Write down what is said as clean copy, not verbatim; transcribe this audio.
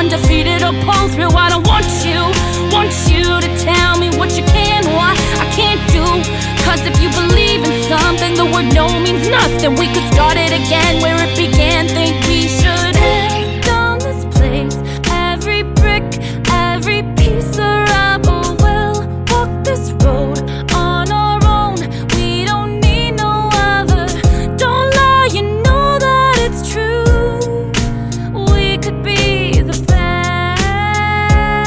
undefeated or pull through. I don't want you to tell me what you can or what I can't do. Cause if you believe in something, the word no means nothing. We could start it again where